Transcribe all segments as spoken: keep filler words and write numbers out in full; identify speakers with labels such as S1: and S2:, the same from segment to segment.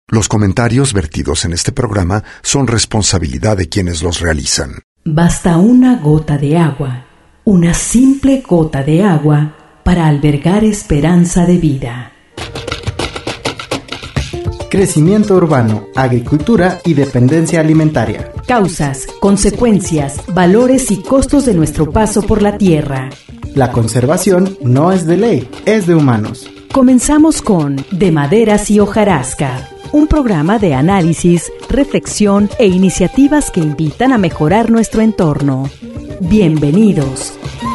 S1: Los comentarios vertidos en este programa son responsabilidad de quienes los realizan.
S2: Basta una gota de agua, una simple gota de agua, para albergar esperanza de vida.
S3: Crecimiento urbano, agricultura y dependencia alimentaria.
S2: Causas, consecuencias, valores y costos de nuestro paso por la tierra.
S3: La conservación no es de ley, es de humanos.
S2: Comenzamos con De Maderas y Hojarasca, un programa de análisis, reflexión e iniciativas que invitan a mejorar nuestro entorno. Bienvenidos.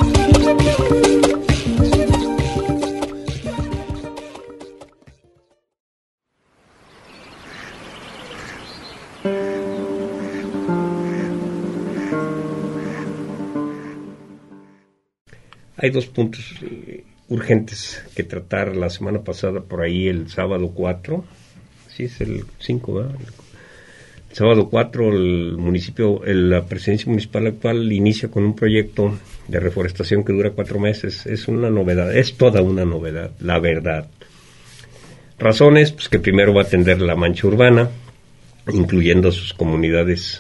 S4: Hay dos puntos eh, urgentes que tratar la semana pasada, por ahí el sábado cuatro, sí es el cinco, ¿verdad? El sábado cuatro el municipio, el, la presidencia municipal actual inicia con un proyecto de reforestación que dura cuatro meses. Es una novedad, es toda una novedad, la verdad. Razones, pues que primero va a atender la mancha urbana, incluyendo sus comunidades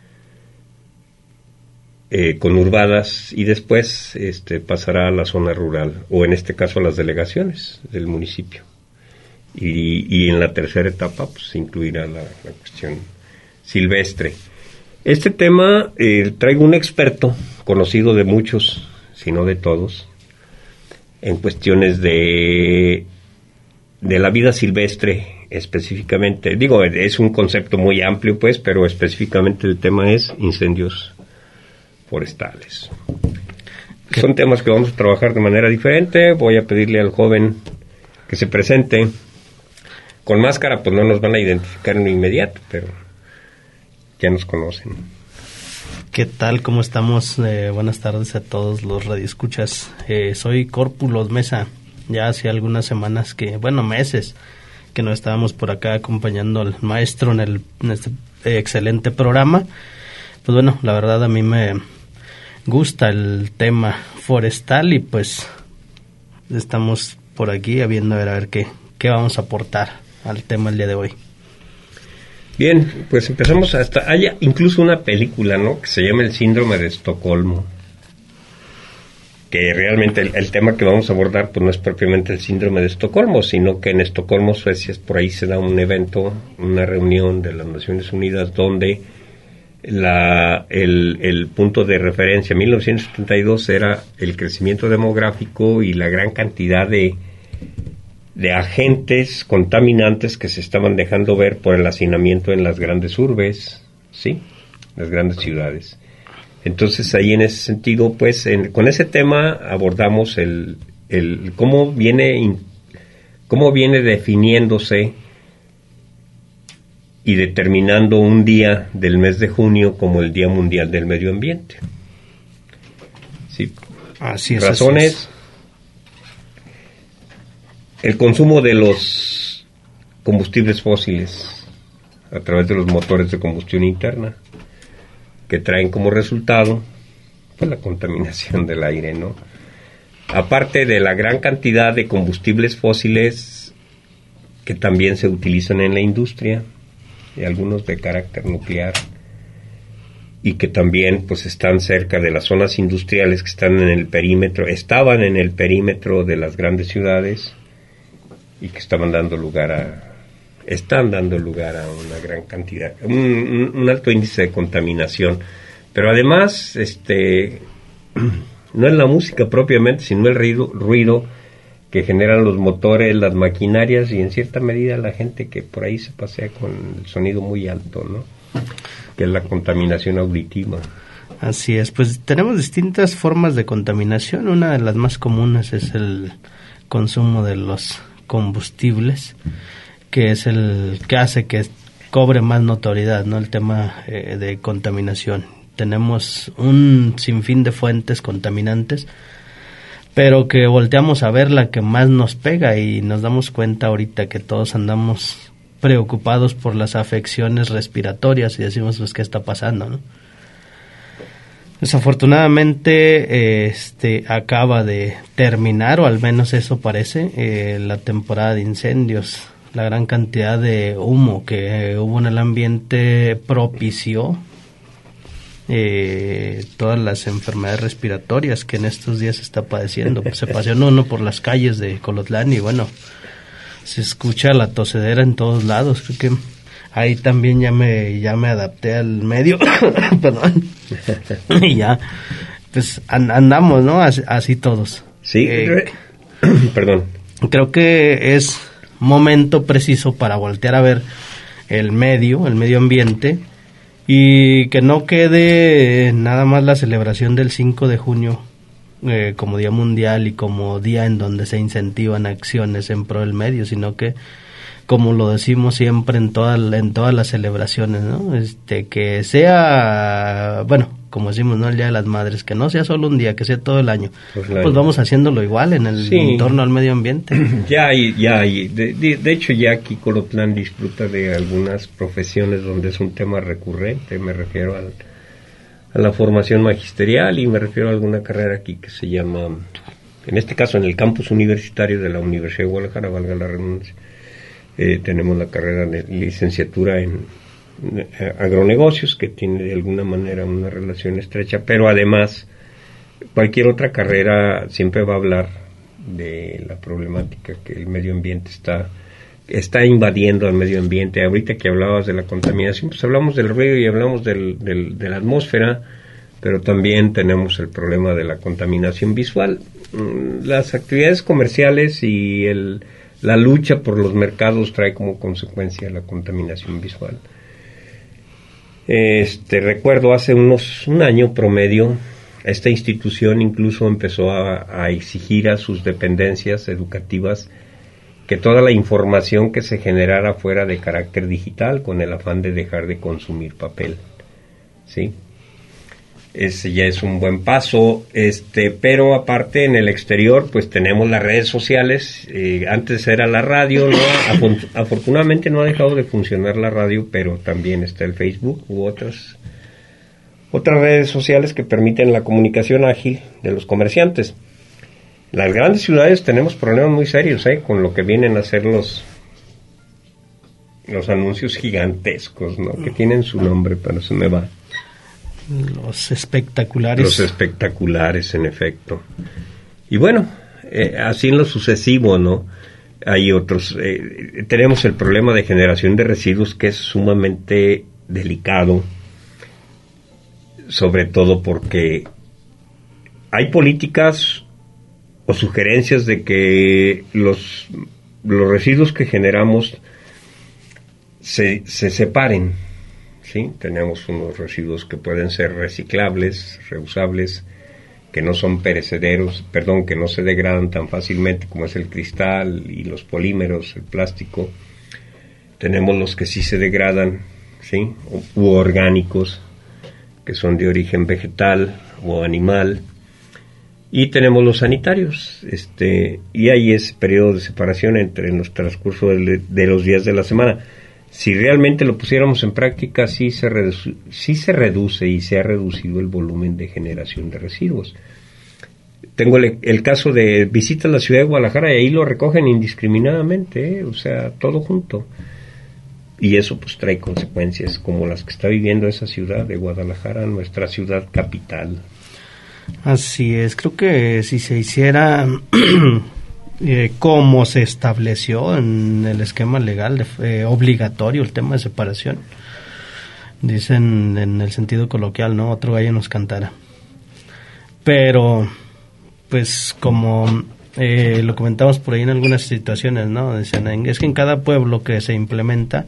S4: Eh, conurbadas, y después este, pasará a la zona rural, o en este caso a las delegaciones del municipio. Y, y en la tercera etapa pues incluirá la, la cuestión silvestre. Este tema eh, traigo un experto, conocido de muchos, si no de todos, en cuestiones de, de la vida silvestre específicamente. Digo, es un concepto muy amplio pues, pero específicamente el tema es incendios forestales. ¿Qué? Son temas que vamos a trabajar de manera diferente. Voy a pedirle al joven que se presente. Con máscara pues no nos van a identificar en inmediato, pero ya nos conocen.
S5: ¿Qué tal? ¿Cómo estamos? Eh, buenas tardes a todos los radioescuchas. Eh, soy Córpulos Mesa. Ya hace algunas semanas que, bueno, meses, que no estábamos por acá acompañando al maestro en, el, en este eh, excelente programa. Pues bueno, la verdad a mí me gusta el tema forestal y pues estamos por aquí a viendo a ver, a ver qué, qué vamos a aportar al tema el día de hoy.
S4: Bien, pues empezamos hasta... Hay incluso una película, ¿no?, que se llama El Síndrome de Estocolmo, que realmente el, el tema que vamos a abordar pues no es propiamente el síndrome de Estocolmo, sino que en Estocolmo, Suecia, por ahí se da un evento, una reunión de las Naciones Unidas donde La, el, el punto de referencia en mil novecientos setenta y dos era el crecimiento demográfico y la gran cantidad de, de agentes contaminantes que se estaban dejando ver por el hacinamiento en las grandes urbes, ¿sí?, las grandes ciudades. Entonces ahí en ese sentido, pues en, con ese tema abordamos el, el cómo viene, cómo viene definiéndose y determinando un día del mes de junio como el Día Mundial del Medio Ambiente. Sí.
S5: Así es.
S4: Razones:
S5: así es.
S4: El consumo de los combustibles fósiles a través de los motores de combustión interna, que traen como resultado pues la contaminación del aire, ¿no? Aparte de la gran cantidad de combustibles fósiles que también se utilizan en la industria, y algunos de carácter nuclear, y que también pues están cerca de las zonas industriales que están en el perímetro, estaban en el perímetro de las grandes ciudades, y que estaban dando lugar a, están dando lugar a una gran cantidad, un, un alto índice de contaminación. Pero además, este, no es la música propiamente, sino el ruido, ruido que generan los motores, las maquinarias, y en cierta medida la gente que por ahí se pasea con el sonido muy alto, ¿no?, que es la contaminación auditiva.
S5: Así es, pues tenemos distintas formas de contaminación. Una de las más comunes es el consumo de los combustibles, que es el que hace que cobre más notoriedad, ¿no?, el tema eh, de contaminación. Tenemos un sinfín de fuentes contaminantes, pero que volteamos a ver la que más nos pega, y nos damos cuenta ahorita que todos andamos preocupados por las afecciones respiratorias y decimos, pues, ¿qué está pasando, no? Desafortunadamente, este, acaba de terminar, o al menos eso parece, eh, la temporada de incendios la gran cantidad de humo que hubo en el ambiente propició eh, todas las enfermedades respiratorias que en estos días se está padeciendo. Pues se paseó uno por las calles de Colotlán y bueno, se escucha la tosedera en todos lados. Creo que ahí también ya me ya me adapté al medio, perdón, y ya, pues an- andamos, ¿no? Así, así todos.
S4: Sí,
S5: eh,
S4: perdón.
S5: Creo que es momento preciso para voltear a ver el medio, el medio ambiente, y que no quede nada más la celebración del cinco de junio eh, como Día Mundial y como día en donde se incentivan acciones en pro del medio, sino que, como lo decimos siempre en todas en todas las celebraciones, ¿no? Este, que sea, bueno, como decimos, ¿no? El Día de las Madres, que no sea solo un día, que sea todo el año. Pues, pues vamos haciéndolo igual en el
S4: sí.
S5: entorno al medio ambiente.
S4: Ya hay, ya hay. De, de, de hecho, ya aquí Colotlán disfruta de algunas profesiones donde es un tema recurrente. Me refiero al, a la formación magisterial y me refiero a alguna carrera aquí que se llama, en este caso en el campus universitario de la Universidad de Guadalajara, valga la redundancia. Eh, tenemos la carrera de licenciatura en eh, agronegocios, que tiene de alguna manera una relación estrecha, pero además cualquier otra carrera siempre va a hablar de la problemática que el medio ambiente está está invadiendo al medio ambiente. Ahorita que hablabas de la contaminación, pues hablamos del ruido y hablamos del, del, de la atmósfera, pero también tenemos el problema de la contaminación visual. Las actividades comerciales y el la lucha por los mercados trae como consecuencia la contaminación visual. Este, recuerdo hace unos un año promedio, esta institución incluso empezó a, a exigir a sus dependencias educativas que toda la información que se generara fuera de carácter digital, con el afán de dejar de consumir papel, ¿sí? Ese ya es un buen paso, este, pero aparte en el exterior pues tenemos las redes sociales. Eh, antes era la radio, ¿no? Afun- afortunadamente no ha dejado de funcionar la radio, pero también está el Facebook u otras otras redes sociales que permiten la comunicación ágil de los comerciantes. En las grandes ciudades tenemos problemas muy serios, ¿eh? Con lo que vienen a ser los los anuncios gigantescos, ¿no? Que tienen su nombre, pero se me va.
S5: Los espectaculares.
S4: Los espectaculares, en efecto. Y bueno, eh, así en lo sucesivo, ¿no? Hay otros. Eh, tenemos el problema de generación de residuos, que es sumamente delicado, sobre todo porque hay políticas o sugerencias de que los, los residuos que generamos se, se separen. Sí, tenemos unos residuos que pueden ser reciclables, reusables, que no son perecederos, perdón, que no se degradan tan fácilmente como es el cristal y los polímeros, el plástico. Tenemos los que sí se degradan, sí, u, u orgánicos, que son de origen vegetal o animal. Y tenemos los sanitarios, este, y hay ese periodo de separación entre los transcurso de, de los días de la semana. Si realmente lo pusiéramos en práctica, sí se, reduce, sí se reduce y se ha reducido el volumen de generación de residuos. Tengo el, el caso de visitas a la ciudad de Guadalajara y ahí lo recogen indiscriminadamente, ¿eh? O sea, todo junto. Y eso pues trae consecuencias como las que está viviendo esa ciudad de Guadalajara, nuestra ciudad capital.
S5: Así es, creo que si se hiciera eh, como se estableció en el esquema legal de, eh, obligatorio el tema de separación, dicen en el sentido coloquial, ¿no? Otro gallo nos cantara. Pero, pues como eh, lo comentamos por ahí en algunas situaciones, ¿no? Dicen, es que en cada pueblo que se implementa,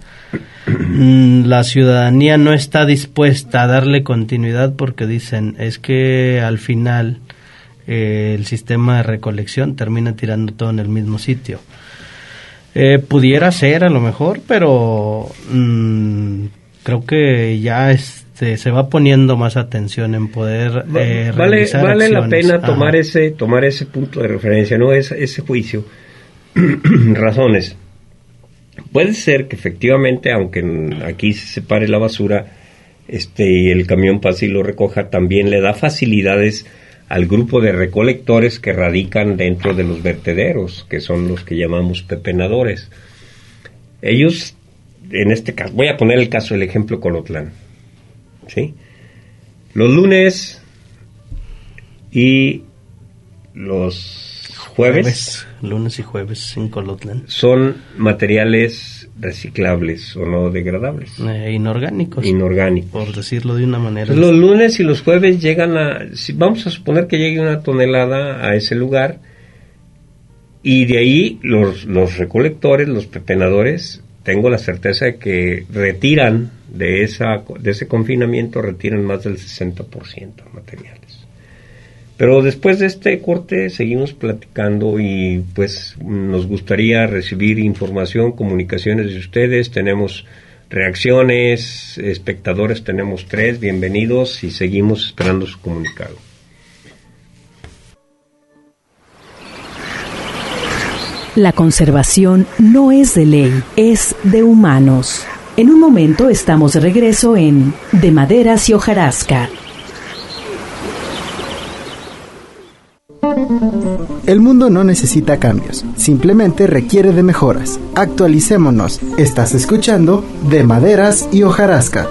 S5: la ciudadanía no está dispuesta a darle continuidad porque dicen, es que al final eh, el sistema de recolección termina tirando todo en el mismo sitio. Eh, pudiera ser a lo mejor, pero mmm, creo que ya este, se va poniendo más atención en poder eh,
S4: vale,
S5: realizar
S4: vale
S5: acciones.
S4: la pena tomar
S5: Ajá.
S4: ese tomar ese punto de referencia, no ese, ese juicio. Razones. Puede ser que efectivamente, aunque aquí se separe la basura, este el camión pase y lo recoja, también le da facilidades al grupo de recolectores que radican dentro de los vertederos, que son los que llamamos pepenadores. Ellos, en este caso, voy a poner el caso, el ejemplo Colotlán, ¿sí? Los lunes y los jueves,
S5: jueves lunes y jueves en Colotlán
S4: son materiales reciclables o no degradables,
S5: eh, inorgánicos
S4: inorgánicos,
S5: por decirlo de una manera.
S4: Entonces, los lunes y los jueves llegan a, si vamos a suponer que llegue una tonelada a ese lugar, y de ahí los, los recolectores, los pepenadores, tengo la certeza de que retiran de esa de ese confinamiento, retiran más del sesenta por ciento de materiales. Pero después de este corte seguimos platicando y pues nos gustaría recibir información, comunicaciones de ustedes. Tenemos reacciones, espectadores tenemos tres, bienvenidos y seguimos esperando su comunicado.
S2: La conservación no es de ley, es de humanos. En un momento estamos de regreso en De Maderas y Hojarasca.
S3: El mundo no necesita cambios, simplemente requiere de mejoras. Actualicémonos. Estás escuchando De Maderas y Hojarasca.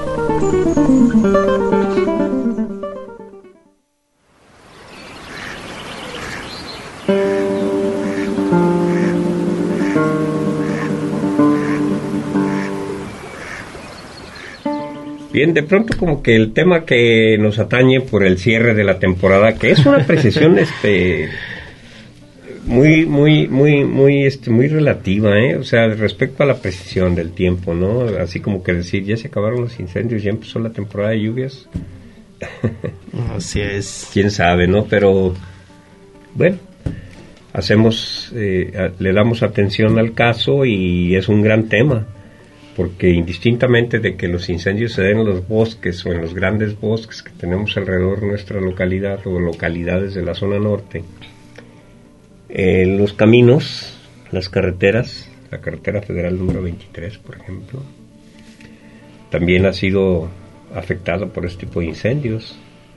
S4: Bien, de pronto como que el tema que nos atañe por el cierre de la temporada, que es una precisión este muy muy muy muy este muy relativa, eh, o sea, respecto a la precisión del tiempo, ¿no? Así como que decir, ya se acabaron los incendios, ya empezó la temporada de lluvias.
S5: Así es.
S4: Quién sabe, ¿no? Pero bueno, hacemos eh, a, le damos atención al caso y es un gran tema. Porque indistintamente de que los incendios se den en los bosques o en los grandes bosques que tenemos alrededor de nuestra localidad o localidades de la zona norte, eh, los caminos, las carreteras, la carretera federal número veintitrés, por ejemplo, también ha sido afectada por este tipo de incendios,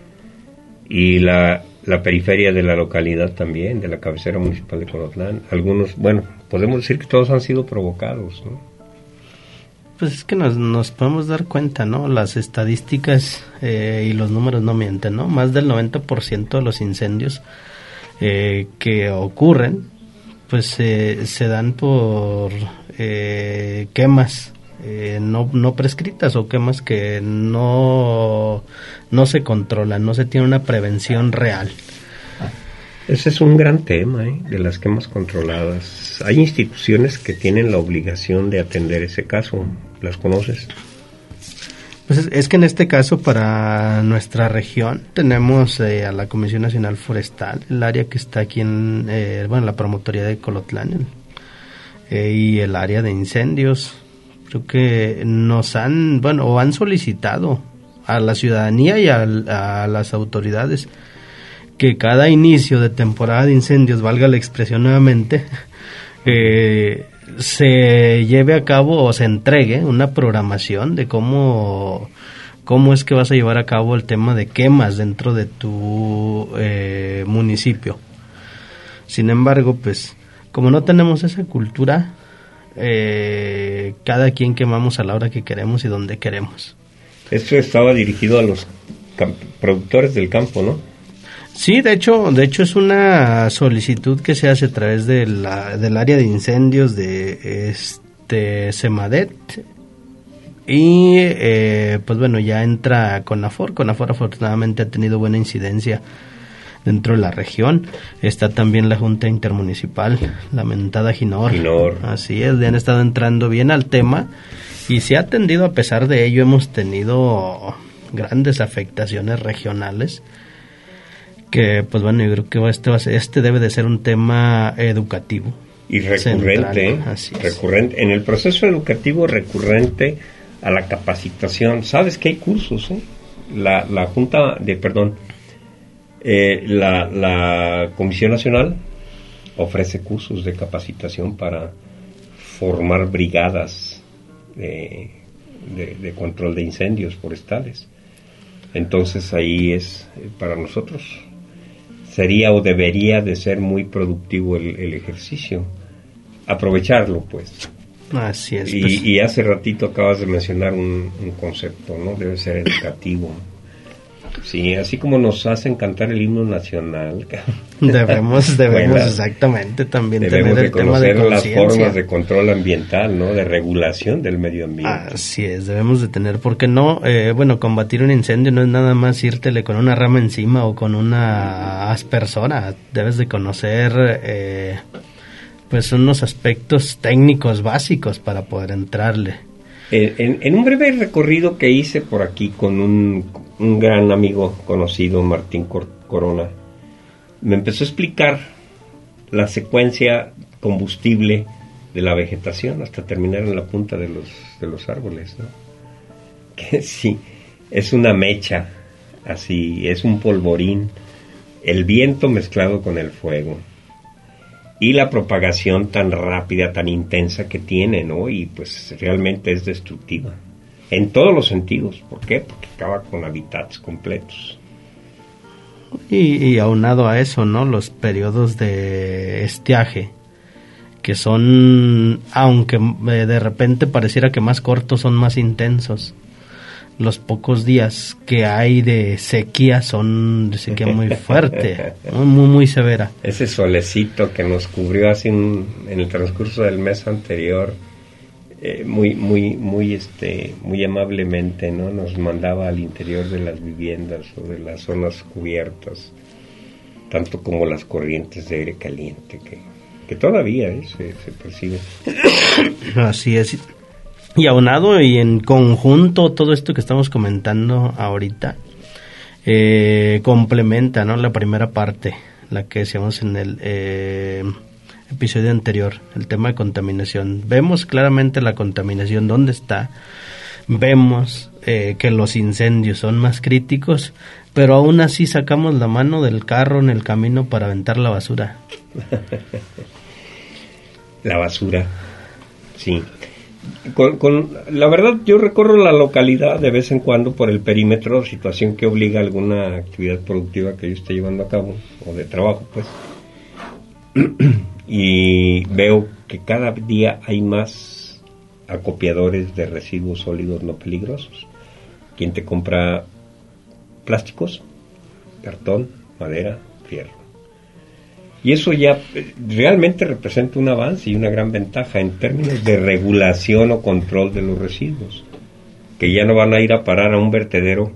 S4: y la, la periferia de la localidad también, de la cabecera municipal de Colotlán. Algunos, bueno, podemos decir que todos han sido provocados, ¿no?
S5: Pues es que nos, nos podemos dar cuenta, ¿no? Las estadísticas eh, y los números no mienten, ¿no? Más del noventa por ciento de los incendios eh, que ocurren, pues eh, se dan por eh, quemas eh, no, no prescritas o quemas que no, no se controlan, no se tiene una prevención real.
S4: Ese es un gran tema, ¿eh? De las quemas controladas. Hay instituciones que tienen la obligación de atender ese caso. ¿Las conoces?
S5: Pues es, es que en este caso para nuestra región tenemos eh, a la Comisión Nacional Forestal, el área que está aquí en, eh, bueno, la promotoría de Colotlán, eh, y el área de incendios. Creo que nos han, bueno, o han solicitado a la ciudadanía y a, a las autoridades que cada inicio de temporada de incendios, valga la expresión nuevamente, eh, se lleve a cabo o se entregue una programación de cómo, cómo es que vas a llevar a cabo el tema de quemas dentro de tu eh, municipio. Sin embargo, pues, como no tenemos esa cultura, eh, cada quien quemamos a la hora que queremos y donde queremos.
S4: Esto estaba dirigido a los camp- productores del campo, ¿no?
S5: Sí, de hecho, de hecho es una solicitud que se hace a través de la, del área de incendios de este Semadet y eh, pues bueno, ya entra CONAFOR. CONAFOR afortunadamente ha tenido buena incidencia dentro de la región. Está también la Junta Intermunicipal, la mentada GINOR.
S4: GINOR.
S5: Así es, le han estado entrando bien al tema y se ha atendido. A pesar de ello hemos tenido grandes afectaciones regionales. Que pues bueno, yo creo que este va a ser, este debe de ser un tema educativo
S4: y recurrente, ¿eh?
S5: Así es.
S4: Recurrente en el proceso educativo, recurrente a la capacitación. Sabes que hay cursos, ¿eh? La la Junta de perdón, eh, la la Comisión Nacional ofrece cursos de capacitación para formar brigadas de, de, de control de incendios forestales. Entonces ahí es eh, para nosotros sería o debería de ser muy productivo el, el ejercicio, aprovecharlo pues,
S5: Así es.
S4: Y,
S5: Pues.
S4: y hace ratito acabas de mencionar un, un concepto, ¿no? Debe ser educativo. Sí, así como nos hacen cantar el himno nacional.
S5: Debemos, debemos
S4: Bueno,
S5: exactamente también
S4: debemos
S5: tener
S4: de
S5: el tema de
S4: conocer las
S5: conciencia.
S4: formas de control ambiental, ¿no? De regulación del medio ambiente.
S5: Así es, debemos de tener, porque no, eh, bueno, combatir un incendio no es nada más írtele con una rama encima o con una aspersora. Debes de conocer, eh, pues, unos aspectos técnicos básicos para poder entrarle.
S4: En, en un breve recorrido que hice por aquí con un, un gran amigo conocido, Martín Cor- Corona, me empezó a explicar la secuencia combustible de la vegetación hasta terminar en la punta de los, de los árboles, ¿no? Que sí, es una mecha, así, es un polvorín, el viento mezclado con el fuego. Y la propagación tan rápida, tan intensa que tiene, ¿no? Y pues realmente es destructiva. En todos los sentidos. ¿Por qué? Porque acaba con hábitats completos.
S5: Y, y aunado a eso, ¿no? Los periodos de estiaje, que son, aunque eh, de repente pareciera que más cortos, son más intensos. Los pocos días que hay de sequía son de sequía muy fuerte, muy, muy, muy severa.
S4: Ese solecito que nos cubrió así un, en el transcurso del mes anterior, eh, muy, muy, muy, este, muy amablemente, ¿no? Nos mandaba al interior de las viviendas o de las zonas cubiertas, tanto como las corrientes de aire caliente que, que todavía ¿eh? se, se perciben.
S5: Así es. Y aunado y en conjunto todo esto que estamos comentando ahorita eh, complementa, ¿no? La primera parte, la que decíamos en el eh, episodio anterior, el tema de contaminación. Vemos claramente la contaminación dónde está, vemos eh, que los incendios son más críticos, pero aún así sacamos la mano del carro en el camino para aventar la basura.
S4: La basura, sí. Con, con, la verdad, yo recorro la localidad de vez en cuando por el perímetro, situación que obliga a alguna actividad productiva que yo esté llevando a cabo, o de trabajo, pues. Y veo que cada día hay más acopiadores de residuos sólidos no peligrosos. ¿Quién te compra plásticos? Cartón, madera, fierro. Y eso ya realmente representa un avance y una gran ventaja en términos de regulación o control de los residuos, que ya no van a ir a parar a un vertedero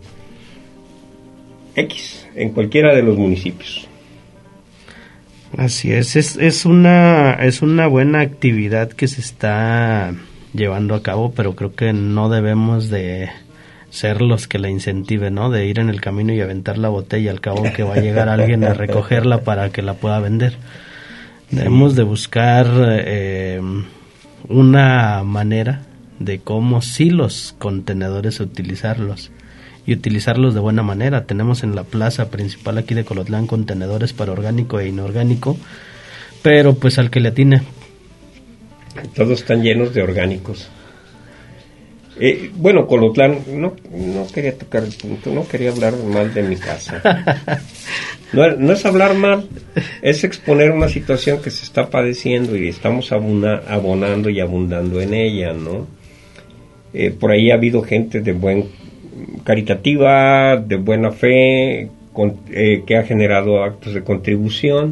S4: X en cualquiera de los municipios.
S5: Así es, es, es una es una buena actividad que se está llevando a cabo, pero creo que no debemos de ser los que la incentiven, ¿no? De ir en el camino y aventar la botella, al cabo que va a llegar alguien a recogerla para que la pueda vender. Debemos de buscar eh, una manera de cómo sí los contenedores utilizarlos y utilizarlos de buena manera. Tenemos en la plaza principal aquí de Colotlán contenedores para orgánico e inorgánico, pero pues al que le atine.
S4: Todos están llenos de orgánicos. Eh, bueno, Colotlán, no, no quería tocar el punto, no quería hablar mal de mi casa. No, no es hablar mal, es exponer una situación que se está padeciendo y estamos abuna, abonando y abundando en ella, ¿no? Eh, por ahí ha habido gente de buen caritativa, de buena fe, con, eh, que ha generado actos de contribución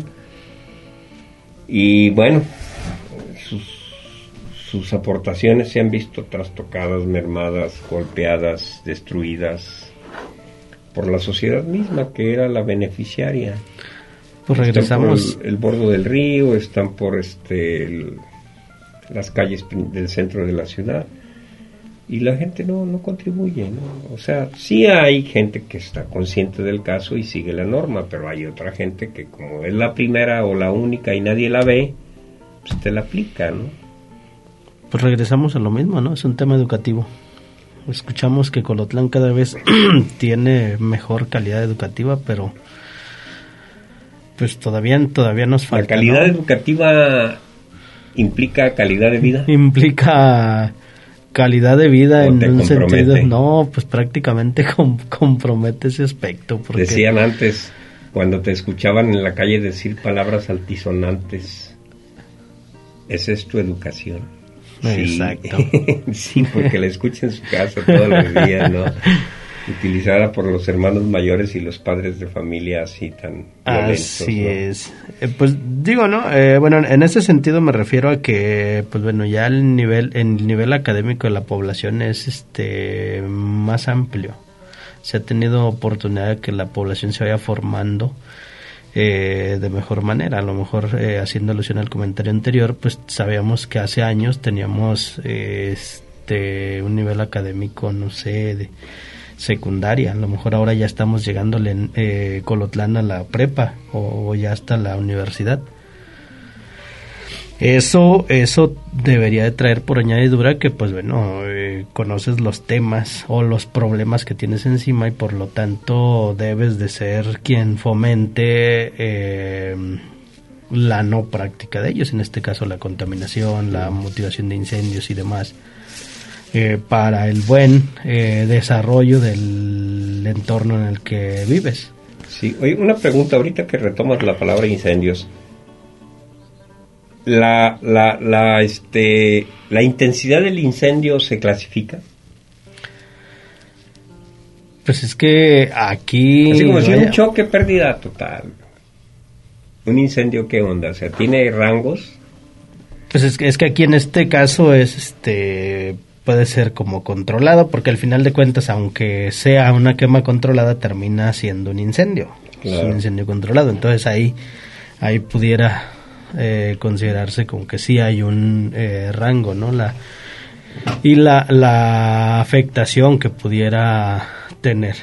S4: y bueno, sus sus aportaciones se han visto trastocadas, mermadas, golpeadas, destruidas por la sociedad misma, que era la beneficiaria.
S5: Pues regresamos.
S4: Están por el, el bordo del río, están por este el, las calles del centro de la ciudad, y la gente no, no contribuye, ¿no? O sea, sí hay gente que está consciente del caso y sigue la norma, pero hay otra gente que como es la primera o la única y nadie la ve, pues te la aplica, ¿no?
S5: Pues regresamos a lo mismo, ¿no? Es un tema educativo. Escuchamos que Colotlán cada vez tiene mejor calidad educativa, pero pues todavía todavía nos falta.
S4: La calidad, ¿no?, educativa implica calidad de vida.
S5: Implica calidad de vida en un sentido. No, pues prácticamente com- compromete ese aspecto. Porque
S4: decían antes, cuando te escuchaban en la calle decir palabras altisonantes, ¿esa es tu educación? Sí.
S5: Exacto.
S4: Sí, porque la escucha en su casa todos los días, ¿no? Utilizada por los hermanos mayores y los padres de familia así tan violentos.
S5: Así
S4: ¿no?
S5: es. Eh, pues digo, ¿no? Eh, bueno, en ese sentido me refiero a que, pues bueno, ya el nivel, el nivel académico de la población es este más amplio. Se ha tenido oportunidad de que la población se vaya formando eh, de mejor manera. A lo mejor, eh, haciendo alusión al comentario anterior, pues sabíamos que hace años teníamos eh, este un nivel académico, no sé, de secundaria. A lo mejor ahora ya estamos llegándole eh, Colotlán a la prepa o, o ya hasta la universidad. Eso eso debería de traer por añadidura que, pues bueno, eh, conoces los temas o los problemas que tienes encima y por lo tanto debes de ser quien fomente eh, la no práctica de ellos, en este caso la contaminación, la motivación de incendios y demás, eh, para el buen eh, desarrollo del entorno en el que vives.
S4: Sí, oye, una pregunta ahorita que retomas la palabra incendios. La, la, la, este, la intensidad del incendio se clasifica.
S5: Pues es que aquí...
S4: Así como si
S5: vaya,
S4: un choque, pérdida total. Un incendio, ¿qué onda? O sea, ¿tiene rangos?
S5: Pues es que, es que aquí en este caso es, este, puede ser como controlado, porque al final de cuentas, aunque sea una quema controlada, termina siendo un incendio.
S4: Claro.
S5: Es un incendio controlado. Entonces ahí, ahí pudiera... Eh, considerarse como que sí hay un eh, rango, ¿no? La y la, la afectación que pudiera tener.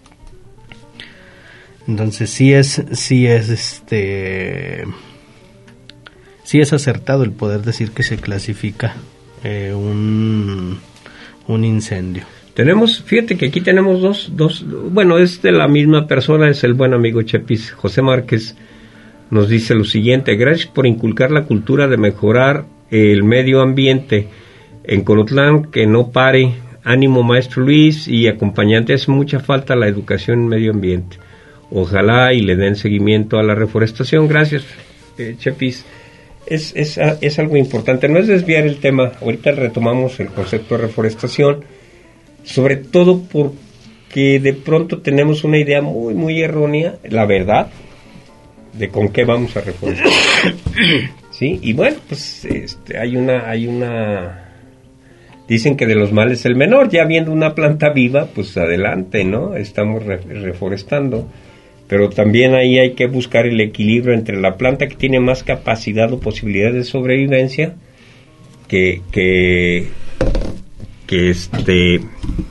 S5: Entonces sí es sí es este sí es acertado el poder decir que se clasifica eh, un un incendio.
S4: Tenemos, fíjate que aquí tenemos dos dos bueno, es de la misma persona, es el buen amigo Chepis, José Márquez. Nos dice lo siguiente: gracias por inculcar la cultura de mejorar el medio ambiente en Colotlán, que no pare. Ánimo, maestro Luis y acompañante, hace mucha falta la educación en medio ambiente. Ojalá y le den seguimiento a la reforestación. Gracias, eh, Chepis. Es, es, es algo importante, no es desviar el tema. Ahorita retomamos el concepto de reforestación, sobre todo porque de pronto tenemos una idea muy, muy errónea, la verdad, de con qué vamos a reforestar. Sí, y bueno, pues este, hay una hay una dicen que de los males el menor, ya viendo una planta viva, pues adelante, ¿no? Estamos re- reforestando, pero también ahí hay que buscar el equilibrio entre la planta que tiene más capacidad o posibilidad de sobrevivencia que que que este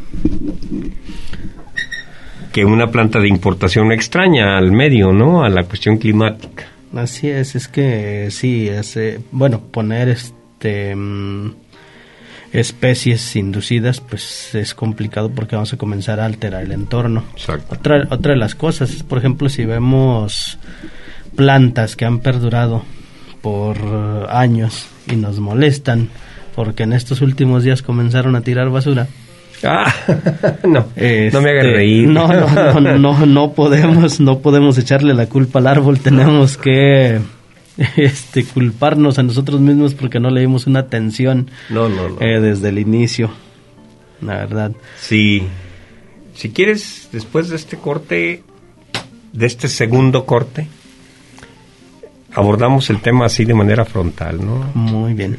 S4: que una planta de importación extraña al medio, ¿no? A la cuestión climática.
S5: Así es, es que sí, es, eh, bueno, poner este mm, especies inducidas, pues es complicado porque vamos a comenzar a alterar el entorno.
S4: Exacto.
S5: Otra, otra de las cosas es, por ejemplo, si vemos plantas que han perdurado por años y nos molestan porque en estos últimos días comenzaron a tirar basura.
S4: Ah, no,
S5: este,
S4: no me hagas reír.
S5: No, no, no, no, no podemos, no podemos echarle la culpa al árbol. Tenemos que, este, culparnos a nosotros mismos porque no le dimos una atención.
S4: No, no, no.
S5: Eh, desde el inicio, la verdad.
S4: Sí, si quieres, después de este corte, de este segundo corte, abordamos el tema así de manera frontal, ¿no?
S5: Muy bien.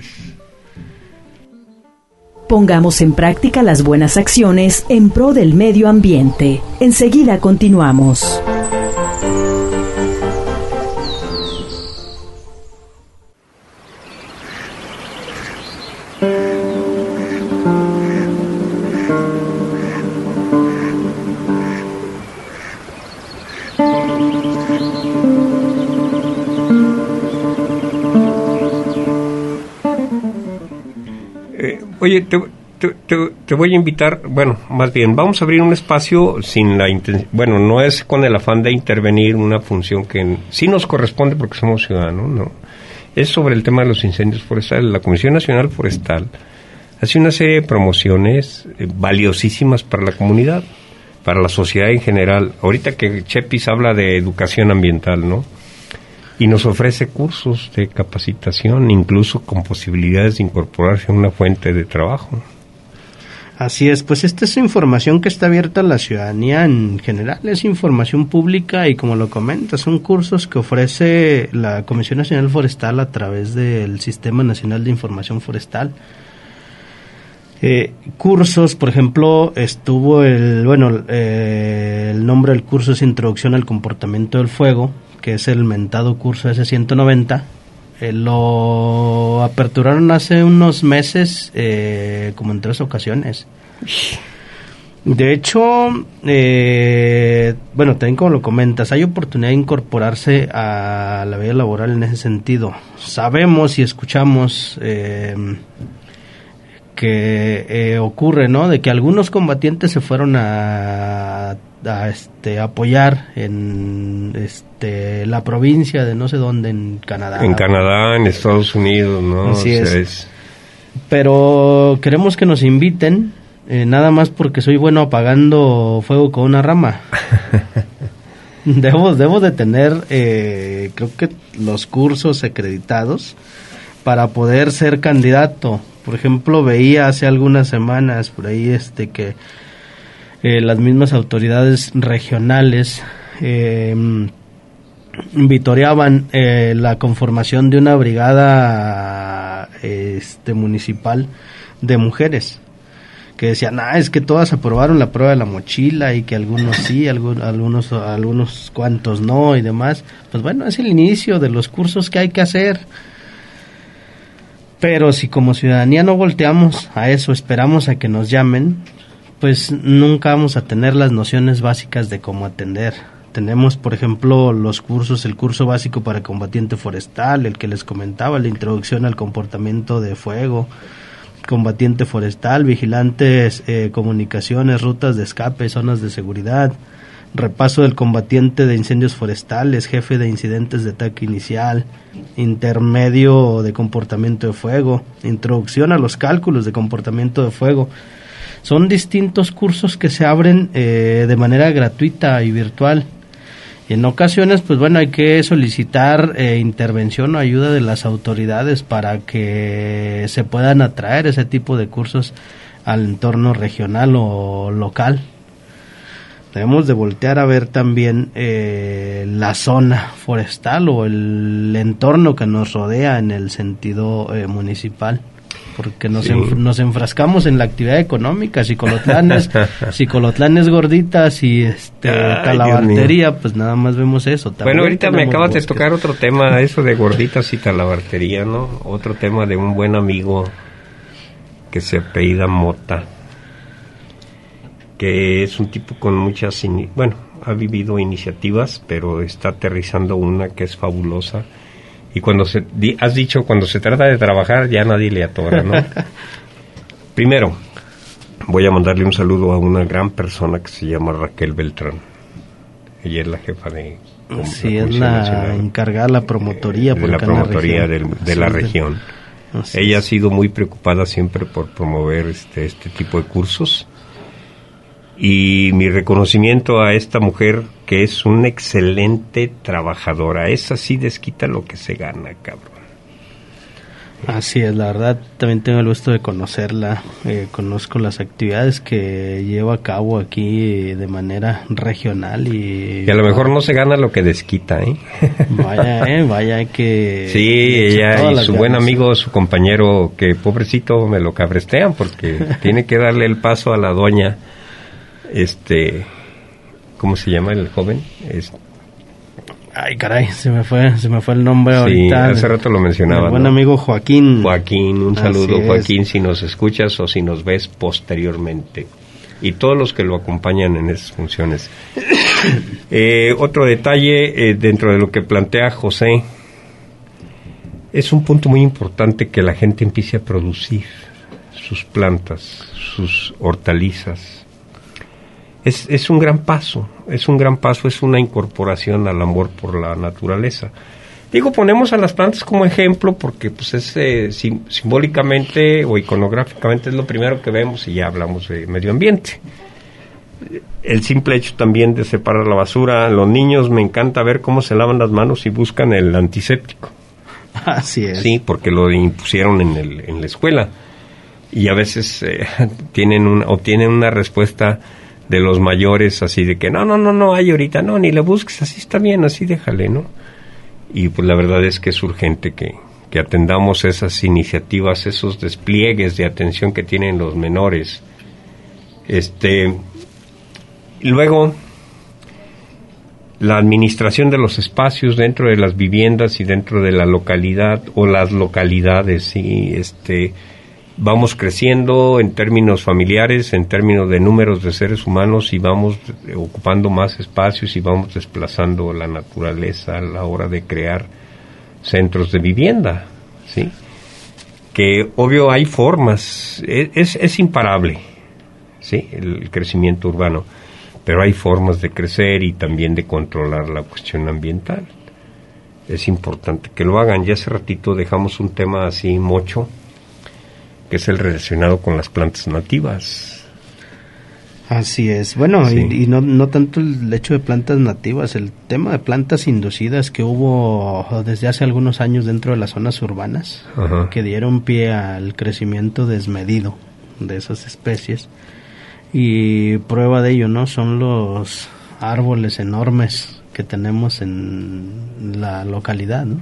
S2: Pongamos en práctica las buenas acciones en pro del medio ambiente. Enseguida continuamos.
S4: Oye, te, te, te, te voy a invitar, bueno, más bien, vamos a abrir un espacio sin la intención, bueno, no es con el afán de intervenir una función que sí nos corresponde porque somos ciudadanos, no. Es sobre el tema de los incendios forestales. La Comisión Nacional Forestal hace una serie de promociones eh, valiosísimas para la comunidad, para la sociedad en general. Ahorita que Chepis habla de educación ambiental, ¿no? y nos ofrece cursos de capacitación, incluso con posibilidades de incorporarse a una fuente de trabajo.
S5: Así es, pues esta es información que está abierta a la ciudadanía en general, es información pública y como lo comentas, son cursos que ofrece la Comisión Nacional Forestal a través del Sistema Nacional de Información Forestal. Eh, cursos, por ejemplo, estuvo el, bueno, eh, el nombre del curso es Introducción al Comportamiento del Fuego, que es el mentado curso ese ciento noventa. Eh, lo aperturaron hace unos meses, eh, como en tres ocasiones. De hecho, eh, bueno, también como lo comentas, hay oportunidad de incorporarse a la vida laboral en ese sentido. Sabemos y escuchamos eh, que eh, ocurre, ¿no? De que algunos combatientes se fueron a, a este apoyar en este la provincia de no sé dónde, en Canadá.
S4: En Canadá, en Estados Unidos, ¿no?
S5: Así
S4: o sea,
S5: es.
S4: es.
S5: Pero queremos que nos inviten, eh, nada más porque soy bueno apagando fuego con una rama. debo, debo de tener, eh, creo que los cursos acreditados para poder ser candidato. Por ejemplo, veía hace algunas semanas por ahí este que eh, las mismas autoridades regionales eh, vitoreaban eh, la conformación de una brigada este municipal de mujeres, que decían, ah, es que todas aprobaron la prueba de la mochila y que algunos sí, algunos, algunos, algunos cuantos no y demás. Pues bueno, es el inicio de los cursos que hay que hacer. Pero si como ciudadanía no volteamos a eso, esperamos a que nos llamen, pues nunca vamos a tener las nociones básicas de cómo atender. Tenemos, por ejemplo, los cursos, el curso básico para combatiente forestal, el que les comentaba, la introducción al comportamiento de fuego, combatiente forestal, vigilantes, eh, comunicaciones, rutas de escape, zonas de seguridad, repaso del combatiente de incendios forestales, jefe de incidentes de ataque inicial, intermedio de comportamiento de fuego, introducción a los cálculos de comportamiento de fuego. Son distintos cursos que se abren eh, de manera gratuita y virtual. Y en ocasiones, pues bueno, hay que solicitar eh, intervención o ayuda de las autoridades para que se puedan atraer ese tipo de cursos al entorno regional o local. Debemos de voltear a ver también eh, la zona forestal o el entorno que nos rodea en el sentido eh, municipal, porque nos, sí. enf- nos enfrascamos en la actividad económica, Cicolotlanes, Cicolotlanes gorditas y este Ay, talabartería, pues nada más vemos eso. También
S4: bueno, ahorita me acabas
S5: bosques.
S4: de tocar otro tema, eso de gorditas y talabartería, ¿no? Otro tema de un buen amigo que se apellida Mota, que es un tipo con muchas, in- bueno, ha vivido iniciativas, pero está aterrizando una que es fabulosa. Y cuando se, di, has dicho, cuando se trata de trabajar, ya nadie le atora, ¿no? Primero, voy a mandarle un saludo a una gran persona que se llama Raquel Beltrán. Ella es la jefa de...
S5: Sí, es la Nacional, encargada de la promotoría.
S4: De la promotoría de, de la región.
S5: Así
S4: Ella
S5: es.
S4: ha sido muy preocupada siempre por promover este, este tipo de cursos. Y mi reconocimiento a esta mujer, que es una excelente trabajadora. Esa sí desquita lo que se gana, cabrón.
S5: Así es, la verdad, también tengo el gusto de conocerla. Eh, conozco las actividades que lleva a cabo aquí de manera regional. Y,
S4: y a lo mejor no se gana lo que desquita, ¿eh?
S5: Vaya, eh, vaya que...
S4: Sí, ella y su buen
S5: ganas.
S4: amigo, su compañero, que pobrecito me lo cabrestean porque tiene que darle el paso a la doña... Este, ¿cómo se llama el joven? Es...
S5: Ay, caray, se me fue, se me fue el nombre
S4: sí,
S5: ahorita.
S4: hace rato lo mencionaba.
S5: Mi buen
S4: ¿no?
S5: amigo Joaquín.
S4: Joaquín, un saludo,
S5: Así
S4: Joaquín,
S5: es.
S4: si nos escuchas o si nos ves posteriormente. Y todos los que lo acompañan en esas funciones. eh, otro detalle, eh, dentro de lo que plantea José, es un punto muy importante que la gente empiece a producir sus plantas, sus hortalizas. Es, es un gran paso, es un gran paso, es una incorporación al amor por la naturaleza. Digo, ponemos a las plantas como ejemplo porque pues es eh, sim, simbólicamente o iconográficamente es lo primero que vemos y ya hablamos de medio ambiente. el simple hecho también de separar la basura. Los niños me encanta ver cómo se lavan las manos y buscan el antiséptico.
S5: Así es.
S4: Sí, porque lo impusieron en, el, en la escuela. Y a veces eh, tienen un, obtienen una respuesta de los mayores así de que no, no, no, no hay ahorita, no, ni le busques, así está bien, así déjale, ¿no? Y pues la verdad es que es urgente que, que atendamos esas iniciativas, esos despliegues de atención que tienen los menores. Este, luego, la administración de los espacios dentro de las viviendas y dentro de la localidad o las localidades, sí, este, vamos creciendo en términos familiares, en términos de números de seres humanos, y vamos ocupando más espacios y vamos desplazando la naturaleza a la hora de crear centros de vivienda, sí, que obvio hay formas, es, es imparable, sí, el crecimiento urbano, pero hay formas de crecer y también de controlar la cuestión ambiental. Es importante que lo hagan. Ya hace ratito dejamos un tema así mocho, que es el relacionado con las plantas nativas.
S5: Así es. Bueno,
S4: sí.
S5: y, y no, no tanto el hecho de plantas nativas, el tema de plantas inducidas que hubo desde hace algunos años dentro de las zonas urbanas,
S4: Ajá.
S5: que dieron pie al crecimiento desmedido de esas especies. Y prueba de ello, ¿no? Son los árboles enormes que tenemos en la localidad, ¿no?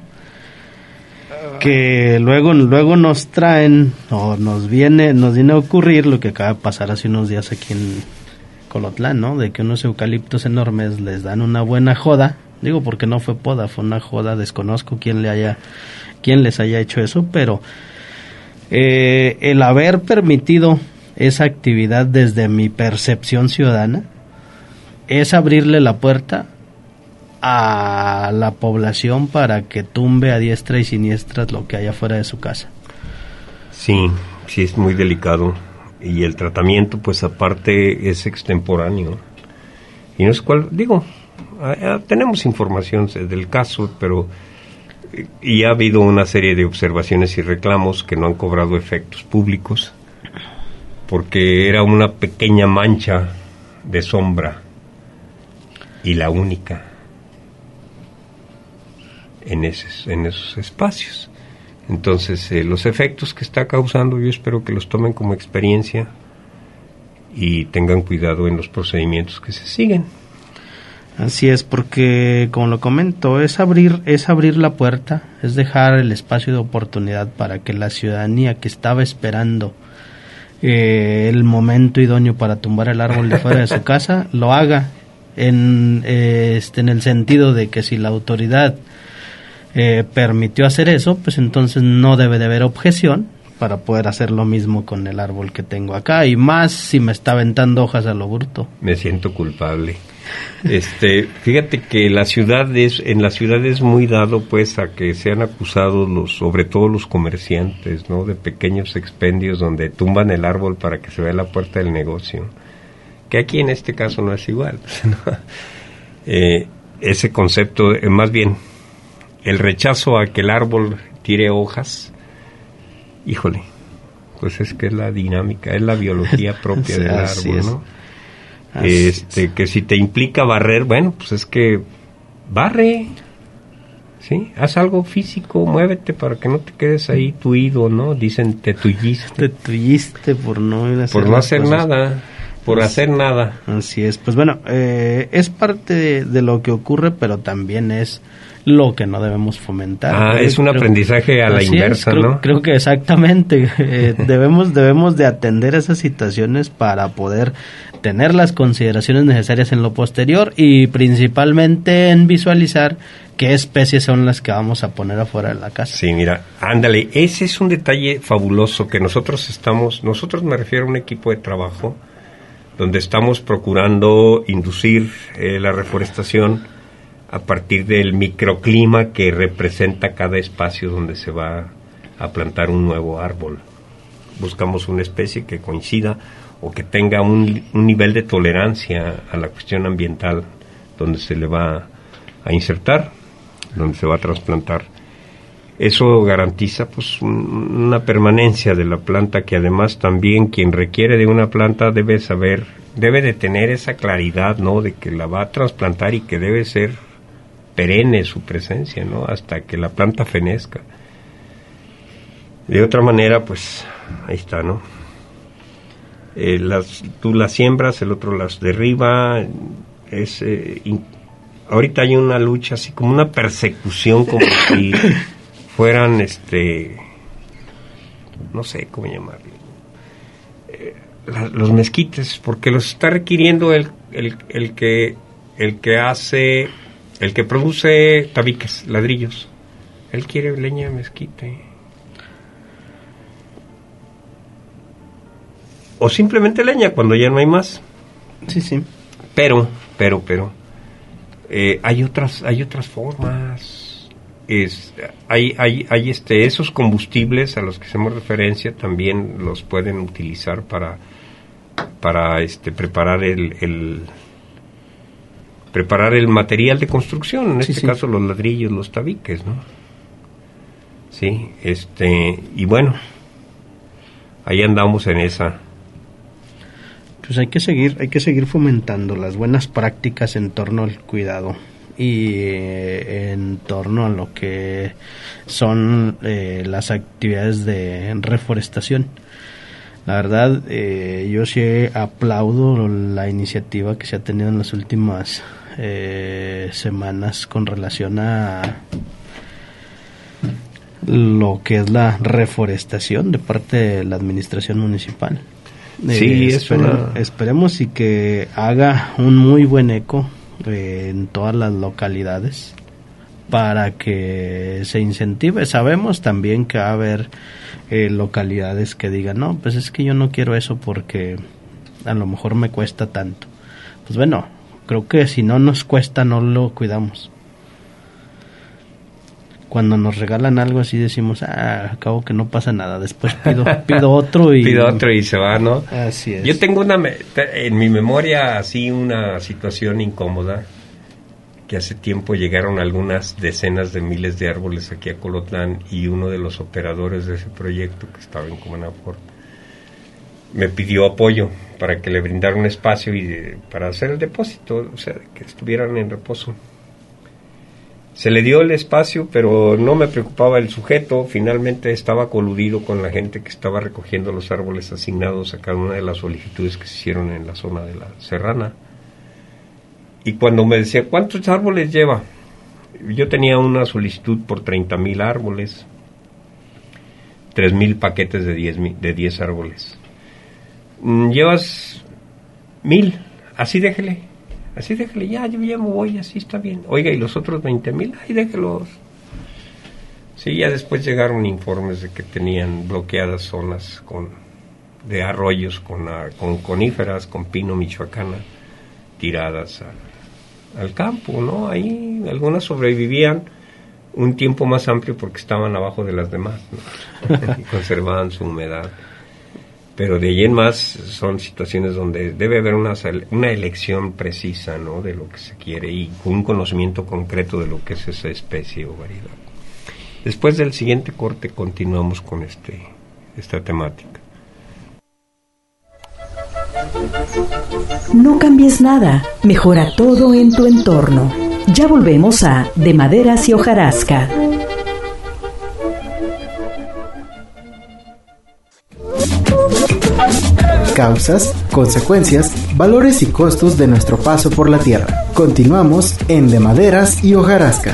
S5: Que luego luego nos traen o nos viene nos viene a ocurrir lo que acaba de pasar hace unos días aquí en Colotlán, ¿no? De que unos eucaliptos enormes les dan una buena joda. Digo porque no fue poda, fue una joda. Desconozco quién le haya quién les haya hecho eso, pero eh, el haber permitido esa actividad desde mi percepción ciudadana es abrirle la puerta a la población para que tumbe a diestra y siniestra lo que haya fuera de su casa.
S4: Sí, sí es muy delicado, y el tratamiento pues aparte es extemporáneo, y no es cuál, digo, eh, tenemos información del caso, pero y ha habido una serie de observaciones y reclamos que no han cobrado efectos públicos, porque era una pequeña mancha de sombra y la única en esos, en esos espacios. Entonces, eh, los efectos que está causando, yo espero que los tomen como experiencia y tengan cuidado en los procedimientos que se siguen.
S5: Así es, porque como lo comento, es abrir, es abrir la puerta, es dejar el espacio de oportunidad para que la ciudadanía que estaba esperando eh, el momento idóneo para tumbar el árbol de fuera de su casa, lo haga en, eh, este, en el sentido de que si la autoridad Eh, permitió hacer eso, pues entonces no debe de haber objeción para poder hacer lo mismo con el árbol que tengo acá, y más si me está aventando hojas a lo bruto.
S4: Me siento culpable. Este, fíjate que la ciudad es, en la ciudad es muy dado pues a que sean acusados los, sobre todo los comerciantes, ¿no? De pequeños expendios donde tumban el árbol para que se vea la puerta del negocio. Que aquí en este caso no es igual, ¿no? eh, ese concepto, eh, más bien el rechazo a que el árbol tire hojas, híjole, pues es que es la dinámica, es la biología propia
S5: Sí,
S4: del
S5: así
S4: árbol,
S5: es.
S4: ¿no?
S5: Así
S4: Este,
S5: es.
S4: que si te implica barrer, bueno, pues es que barre, ¿sí? Haz algo físico, muévete para que no te quedes ahí tuido, ¿no? Dicen, te tuyiste.
S5: Te tuyiste por no hacer
S4: Por no
S5: las
S4: hacer
S5: cosas.
S4: nada, por
S5: Pues,
S4: hacer nada.
S5: Así es, pues bueno, eh, es parte de, de lo que ocurre, pero también es lo que no debemos fomentar.
S4: Ah,
S5: Creo-
S4: es un
S5: creo-
S4: aprendizaje a la
S5: así es,
S4: inversa,
S5: creo,
S4: ¿no?
S5: Creo que exactamente, eh, debemos, debemos de atender esas situaciones para poder tener las consideraciones necesarias en lo posterior, y principalmente en visualizar qué especies son las que vamos a poner afuera de la casa.
S4: Sí, mira, ándale, ese es un detalle fabuloso que nosotros estamos, nosotros me refiero a un equipo de trabajo donde estamos procurando inducir eh, la reforestación a partir del microclima que representa cada espacio donde se va a plantar un nuevo árbol. Buscamos una especie que coincida o que tenga un, un nivel de tolerancia a la cuestión ambiental donde se le va a insertar, donde se va a trasplantar. Eso garantiza pues un, una permanencia de la planta, que además también quien requiere de una planta debe saber, debe de tener esa claridad, ¿no?, de que la va a trasplantar y que debe ser perenne su presencia, ¿no?, hasta que la planta fenezca. De otra manera, pues ahí está, ¿no? Eh, las, tú las siembras, el otro las derriba. Es eh, in, ahorita hay una lucha así como una persecución, como si fueran, este, no sé cómo llamarlo, eh, la, los mezquites, porque los está requiriendo el, el, el que el que hace, el que produce tabiques, ladrillos. Él quiere leña de mezquite. O simplemente leña cuando ya no hay más.
S5: Sí, sí.
S4: Pero, pero, pero, eh, hay otras, hay otras formas. Es, hay, hay, hay este, esos combustibles a los que hacemos referencia también los pueden utilizar para, para este, preparar el, el, preparar el material de construcción. En
S5: sí,
S4: este
S5: sí.
S4: caso los ladrillos, los tabiques, ¿no? Sí, este, y bueno, ahí andamos en esa.
S5: Pues hay que seguir, hay que seguir fomentando las buenas prácticas en torno al cuidado y eh, en torno a lo que son eh, las actividades de reforestación. La verdad, eh, yo sí aplaudo la iniciativa que se ha tenido en las últimas eh, semanas con relación a lo que es la reforestación de parte de la administración municipal.
S4: Sí,
S5: eh,
S4: es
S5: espere,
S4: una...
S5: esperemos y que haga un muy buen eco eh, en todas las localidades para que se incentive. Sabemos también que va a haber eh, localidades que digan, no, pues es que yo no quiero eso porque a lo mejor me cuesta tanto. Pues bueno, creo que si no nos cuesta no lo cuidamos. Cuando nos regalan algo así decimos, ah, acabo que no pasa nada, después pido pido otro y
S4: pido otro y se va, ¿no?
S5: Así es.
S4: Yo tengo una en mi memoria así una situación incómoda, que hace tiempo llegaron algunas decenas de miles de árboles aquí a Colotlán y uno de los operadores de ese proyecto, que estaba en Comanaport, me pidió apoyo para que le brindara un espacio y de, para hacer el depósito, o sea, que estuvieran en reposo. Se le dio el espacio, pero no me preocupaba el sujeto. Finalmente estaba coludido con la gente que estaba recogiendo los árboles asignados a cada una de las solicitudes que se hicieron en la zona de la Serrana. Y cuando me decía, ¿cuántos árboles lleva? Yo tenía una solicitud por treinta mil árboles, tres mil paquetes de diez, de diez árboles. ¿Llevas mil? Así déjele. Así déjale, ya, yo ya me voy, así está bien. Oiga, ¿y los otros veinte mil? Ahí déjelos. Sí, ya después llegaron informes de que tenían bloqueadas zonas con de arroyos con, con coníferas, con pino michoacana, tiradas a, al campo, ¿no? Ahí algunas sobrevivían un tiempo más amplio porque estaban abajo de las demás, ¿no? Y conservaban su humedad. Pero de ahí en más son situaciones donde debe haber una, una elección precisa, ¿no?, de lo que se quiere y con un conocimiento concreto de lo que es esa especie o variedad. Después del siguiente corte continuamos con este esta temática.
S2: No cambies nada, mejora todo en tu entorno. Ya volvemos a De Maderas y Hojarasca.
S3: Causas, consecuencias, valores y costos de nuestro paso por la Tierra. Continuamos en De Maderas y Hojarasca.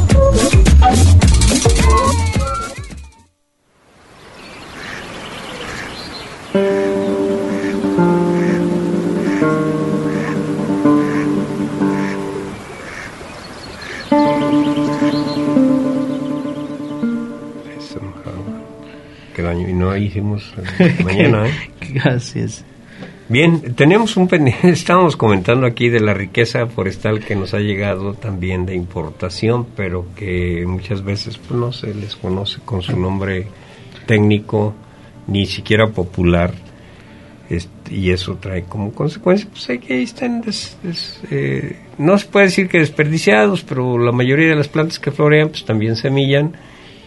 S4: Y no hicimos mañana, ¿eh?
S5: Gracias.
S4: Bien, tenemos un pendiente, estábamos comentando aquí de la riqueza forestal que nos ha llegado también de importación, pero que muchas veces pues, no se les conoce con su nombre técnico, ni siquiera popular, este, y eso trae como consecuencia, pues hay que ahí están, des, des, eh, no se puede decir que desperdiciados, pero la mayoría de las plantas que florean pues también semillan,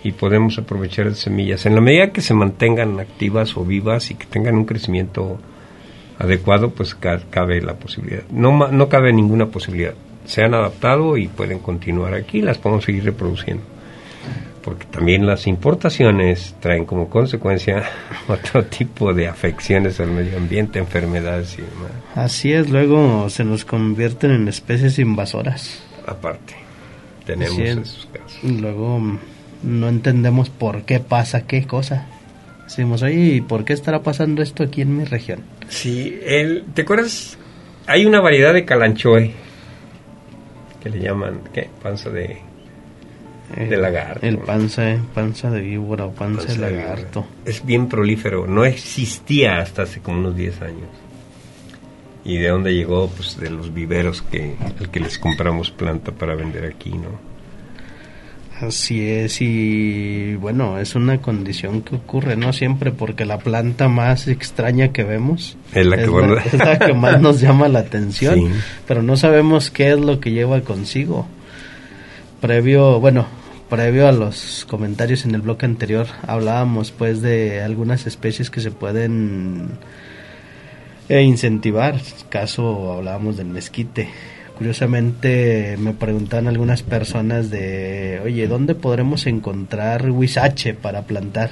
S4: y podemos aprovechar las semillas. En la medida que se mantengan activas o vivas y que tengan un crecimiento adecuado, pues cabe la posibilidad. No, no cabe ninguna posibilidad. Se han adaptado y pueden continuar aquí, las podemos seguir reproduciendo. Porque también las importaciones traen como consecuencia otro tipo de afecciones al medio ambiente, enfermedades y demás.
S5: Así es, luego se nos convierten en especies invasoras.
S4: Aparte, tenemos esos casos.
S5: Luego no entendemos por qué pasa qué cosa. Decimos, oye, ¿y por qué estará pasando esto aquí en mi región?
S4: Sí, el, ¿te acuerdas? Hay una variedad de calanchoe que le llaman, ¿qué? Panza de... de lagarto.
S5: El panza, panza de víbora o panza, panza de lagarto.
S4: De es bien prolífero, no existía hasta hace como unos diez años. ¿Y de dónde llegó? Pues de los viveros que al que les compramos planta para vender aquí, ¿no?
S5: Así es, y bueno, es una condición que ocurre, no siempre, porque la planta más extraña que vemos
S4: es la que,
S5: es
S4: bueno.
S5: la, es la que más nos llama la atención, sí. Pero no sabemos qué es lo que lleva consigo. Previo, bueno, previo a los comentarios en el bloque anterior, hablábamos pues de algunas especies que se pueden eh, incentivar. Caso hablábamos del mezquite. Curiosamente me preguntan algunas personas de, oye, ¿dónde podremos encontrar huizache para plantar?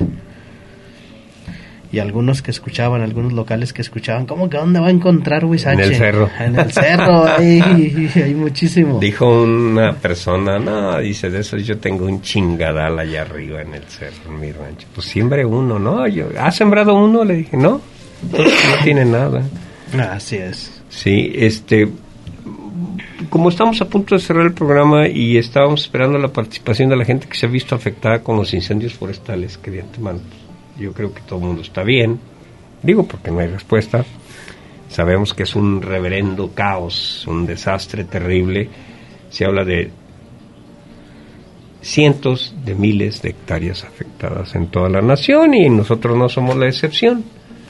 S5: Y algunos que escuchaban, algunos locales que escuchaban, ¿cómo que dónde va a encontrar huizache?
S4: En el cerro.
S5: En el cerro, hay, hay muchísimo.
S4: Dijo una persona, no, dice, de eso yo tengo un chingadal allá arriba en el cerro, en mi rancho. Pues siembre uno, ¿no? Yo, ¿has sembrado uno? Le dije, no, no tiene nada.
S5: Así es.
S4: Sí, este... Como estamos a punto de cerrar el programa y estábamos esperando la participación de la gente que se ha visto afectada con los incendios forestales, que de antemano yo creo que todo el mundo está bien, digo porque no hay respuesta, sabemos que es un reverendo caos, un desastre terrible, se habla de cientos de miles de hectáreas afectadas en toda la nación y nosotros no somos la excepción.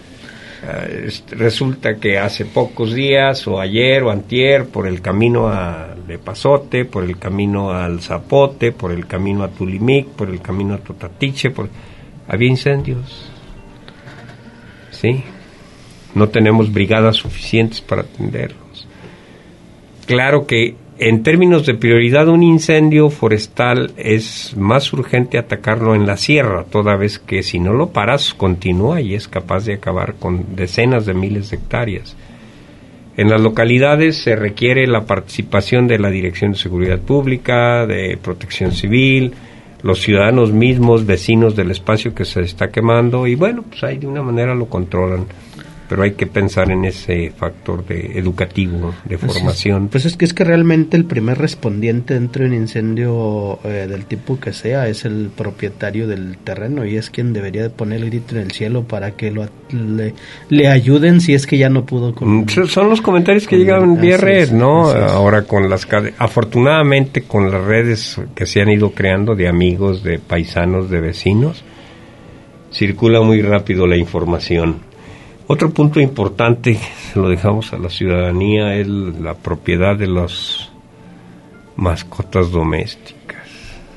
S4: Resulta que hace pocos días o ayer o antier por el camino a Lepazote, por el camino al Zapote, por el camino a Tulimic, por el camino a Totatiche, por... había incendios, sí, no tenemos brigadas suficientes para atenderlos. Claro que en términos de prioridad, un incendio forestal es más urgente atacarlo en la sierra, toda vez que si no lo paras, continúa y es capaz de acabar con decenas de miles de hectáreas. En las localidades se requiere la participación de la Dirección de Seguridad Pública, de Protección Civil, los ciudadanos mismos, vecinos del espacio que se está quemando, y bueno, pues ahí de una manera lo controlan. Pero hay que pensar en ese factor de educativo, de formación.
S5: Pues es que es que realmente el primer respondiente dentro de un incendio eh, del tipo que sea es el propietario del terreno y es quien debería de poner el grito en el cielo para que lo le, le ayuden si es que ya no pudo con...
S4: Son los comentarios que llegan vía red, ¿no? Ahora con las afortunadamente con las redes que se han ido creando de amigos, de paisanos, de vecinos, circula muy rápido la información. Otro punto importante, se lo dejamos a la ciudadanía, es la propiedad de las mascotas domésticas.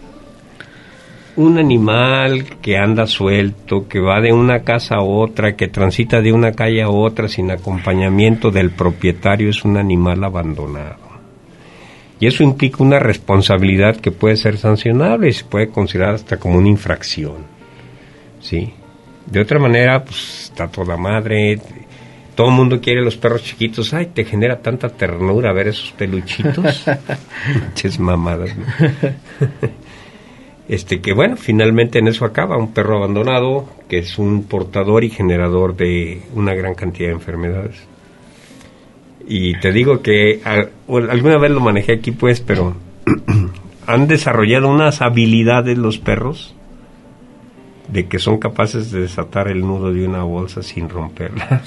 S4: Un animal que anda suelto, que va de una casa a otra, que transita de una calle a otra sin acompañamiento del propietario, es un animal abandonado. Y eso implica una responsabilidad que puede ser sancionable y se puede considerar hasta como una infracción, ¿sí? De otra manera, pues está toda madre, todo el mundo quiere los perros chiquitos, ay, te genera tanta ternura ver esos peluchitos, muchas mamadas, ¿no? Este, que bueno, finalmente en eso acaba, un perro abandonado, que es un portador y generador de una gran cantidad de enfermedades. Y te digo que a, bueno, alguna vez lo manejé aquí pues, pero han desarrollado unas habilidades los perros, de que son capaces de desatar el nudo de una bolsa sin romperla.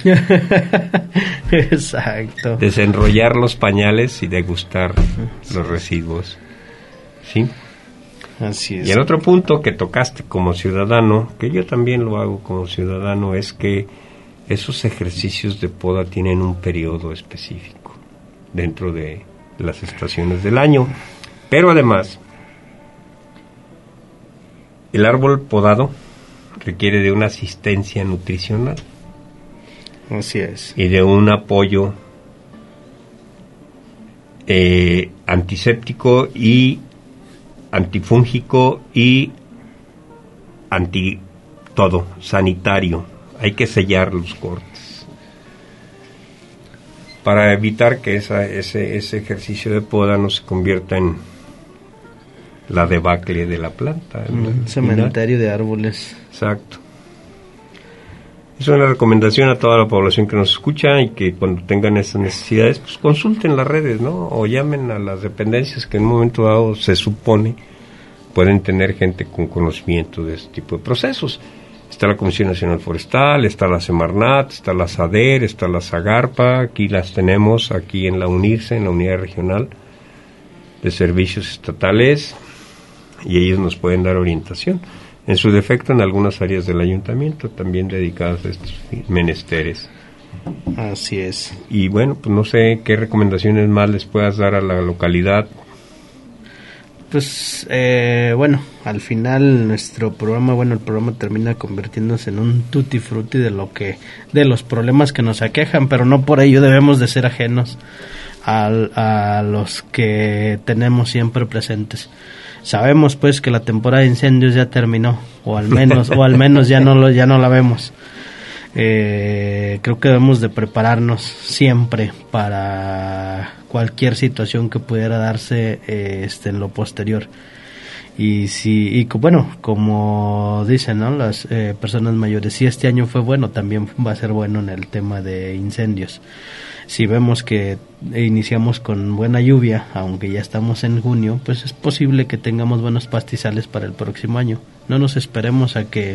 S5: Exacto.
S4: Desenrollar los pañales y degustar los residuos. ¿Sí?
S5: Así es.
S4: Y el otro punto que tocaste como ciudadano, que yo también lo hago como ciudadano, es que esos ejercicios de poda tienen un periodo específico dentro de las estaciones del año. Pero además, el árbol podado requiere de una asistencia nutricional.
S5: Así es.
S4: Y de un apoyo eh, antiséptico y antifúngico y anti todo, sanitario. Hay que sellar los cortes para evitar que esa, ese, ese ejercicio de poda no se convierta en la debacle de la planta.
S5: Un cementerio de árboles.
S4: Exacto. Es una recomendación a toda la población que nos escucha, y que cuando tengan esas necesidades, pues consulten las redes, ¿no? O llamen a las dependencias que en un momento dado se supone pueden tener gente con conocimiento de este tipo de procesos. Está la Comisión Nacional Forestal, está la Semarnat, está la SADER, está la SAGARPA, aquí las tenemos, aquí en la UNIRSE, en la Unidad Regional de Servicios Estatales, y ellos nos pueden dar orientación. En su defecto, en algunas áreas del ayuntamiento también dedicadas a estos menesteres.
S5: Así es.
S4: Y bueno, pues no sé qué recomendaciones más les puedas dar a la localidad.
S5: Pues eh, bueno, al final nuestro programa, bueno, el programa termina convirtiéndose en un tutti frutti de lo que, de los problemas que nos aquejan, pero no por ello debemos de ser ajenos a, a los que tenemos siempre presentes. Sabemos pues que la temporada de incendios ya terminó, o al menos, o al menos ya no lo, ya no la vemos. Eh, creo que debemos de prepararnos siempre para cualquier situación que pudiera darse eh, este en lo posterior. Y si y bueno, como dicen, ¿no?, las eh, personas mayores, si este año fue bueno, también va a ser bueno en el tema de incendios. Si vemos que iniciamos con buena lluvia, aunque ya estamos en junio, pues es posible que tengamos buenos pastizales para el próximo año. No nos esperemos a que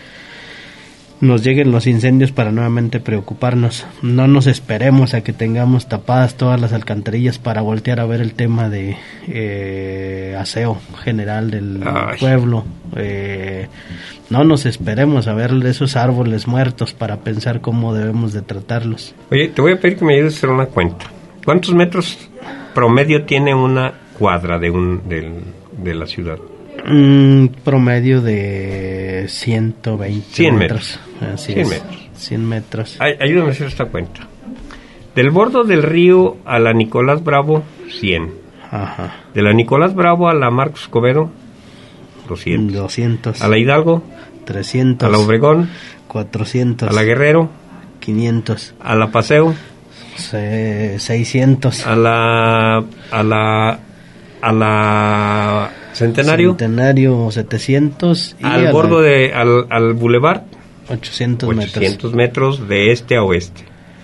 S5: nos lleguen los incendios para nuevamente preocuparnos. No nos esperemos a que tengamos tapadas todas las alcantarillas para voltear a ver el tema de eh, aseo general del Ay. pueblo. Eh, no nos esperemos a ver esos árboles muertos para pensar cómo debemos de tratarlos.
S4: Oye, te voy a pedir que me ayudes a hacer una cuenta. ¿Cuántos metros promedio tiene una cuadra de un del, de la ciudad?
S5: Un promedio de ciento veinte
S4: cien
S5: metros.
S4: metros.
S5: Así
S4: cien
S5: es.
S4: metros.
S5: cien metros.
S4: Ay, ayúdame a hacer esta cuenta. Del bordo del río a la Nicolás Bravo, cien.
S5: Ajá.
S4: De la Nicolás Bravo a la Marcos Escobedo, doscientos.
S5: doscientos.
S4: A la Hidalgo,
S5: trescientos.
S4: A la Obregón,
S5: cuatrocientos.
S4: A la Guerrero,
S5: quinientos.
S4: A la Paseo,
S5: Se, seiscientos.
S4: A la a la a la Centenario,
S5: Centenario setecientos. Y
S4: al bordo
S5: la,
S4: de al, al Boulevard,
S5: ochocientos,
S4: ochocientos metros de este a oeste.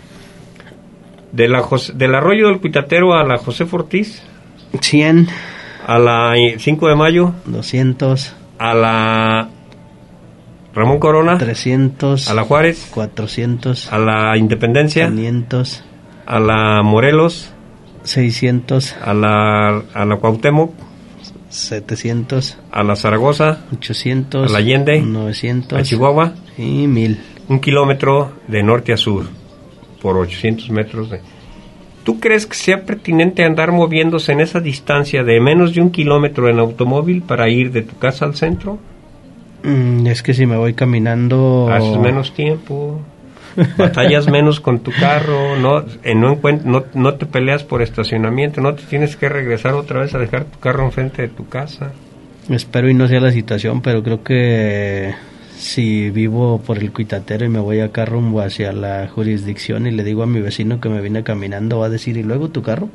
S4: De la José, del arroyo del Cuitatero a la José Ortiz,
S5: cien.
S4: A la cinco de mayo,
S5: doscientos.
S4: A la Ramón Corona,
S5: trescientos.
S4: A la Juárez,
S5: cuatrocientos.
S4: A la Independencia,
S5: quinientos.
S4: A la Morelos,
S5: seiscientos.
S4: A la a la Cuauhtémoc,
S5: setecientos.
S4: A la Zaragoza,
S5: ochocientos.
S4: A la Allende,
S5: novecientos.
S4: A Chihuahua
S5: y mil.
S4: Un kilómetro de norte a sur por ochocientos metros de... ¿Tú crees que sea pertinente andar moviéndose en esa distancia de menos de un kilómetro en automóvil para ir de tu casa al centro?
S5: Mm, es que si me voy caminando...
S4: Haces menos tiempo, batallas menos con tu carro, no, eh, no, encuent- no, no te peleas por estacionamiento, no te tienes que regresar otra vez a dejar tu carro enfrente de tu casa.
S5: Espero y no sea la situación, pero creo que si vivo por el Cuitatero y me voy acá rumbo hacia la jurisdicción y le digo a mi vecino que me vine caminando, va a decir, ¿y luego tu carro?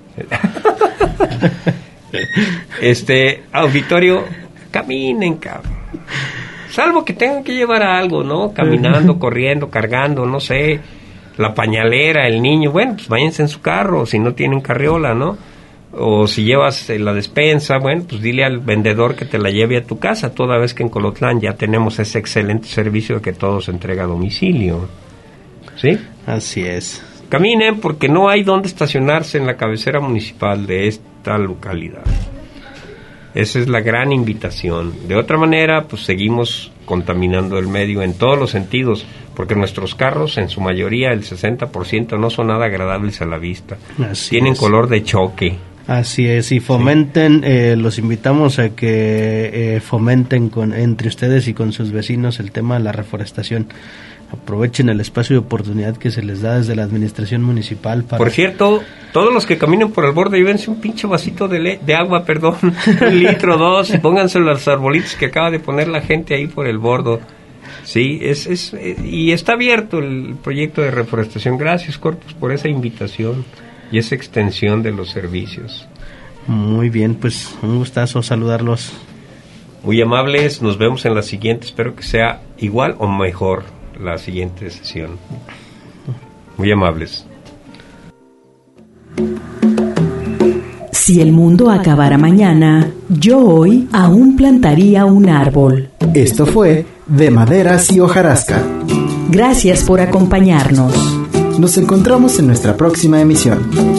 S4: Este, auditorio, caminen, cabrón. Salvo que tengan que llevar algo, ¿no? Caminando, corriendo, cargando, no sé, la pañalera, el niño, bueno, pues váyanse en su carro, si no tienen carriola, ¿no? O si llevas eh, la despensa, bueno, pues dile al vendedor que te la lleve a tu casa, toda vez que en Colotlán ya tenemos ese excelente servicio de que todo se entrega a domicilio. ¿Sí?
S5: Así es.
S4: Caminen porque no hay dónde estacionarse en la cabecera municipal de esta localidad. Esa es la gran invitación. De otra manera, pues seguimos contaminando el medio en todos los sentidos, porque nuestros carros, en su mayoría, el sesenta por ciento, no son nada agradables a la vista.
S5: Así
S4: Tienen
S5: es.
S4: color de choque.
S5: Así es, y fomenten, sí. eh, los invitamos a que eh, fomenten con, entre ustedes y con sus vecinos el tema de la reforestación. Aprovechen el espacio de oportunidad que se les da desde la administración municipal para...
S4: Por cierto, todos los que caminen por el borde, llévense un pinche vasito de, le- de agua, perdón, un litro, dos, y pónganse los arbolitos que acaba de poner la gente ahí por el borde. Sí, es, es, y está abierto el proyecto de reforestación. Gracias, Corpus, por esa invitación y esa extensión de los servicios.
S5: Muy bien, pues un gustazo saludarlos.
S4: Muy amables, nos vemos en la siguiente. Espero que sea igual o mejor la siguiente sesión. Muy amables.
S2: Si el mundo acabara mañana, yo hoy aún plantaría un árbol.
S3: Esto fue De Maderas y Hojarasca.
S2: Gracias por acompañarnos.
S3: Nos encontramos en nuestra próxima emisión.